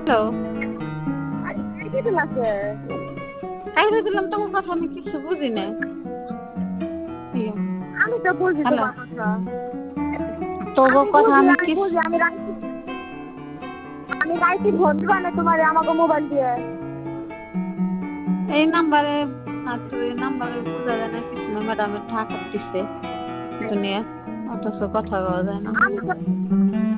Hello, আরে কি দিলাছে? কাইরে দিলাম তোমার কথা আমি কিছু বুঝি না। ইয়ে, আমি তো বুঝি হ্যালো, তোমার কথা। তবু আমি কথা বুঝি আমি আমি কিছু বুঝি আমি রাইতি ফোন দিবা না তোমার আমাকে মোবাইল দিয়ে। এই নাম্বারে মাত্র এই নাম্বারে বোঝা যায় না কিছু না ম্যাডামের ঢাকা দিছে দুনিয়া অথচ কথা বলা যায় না। আমি তো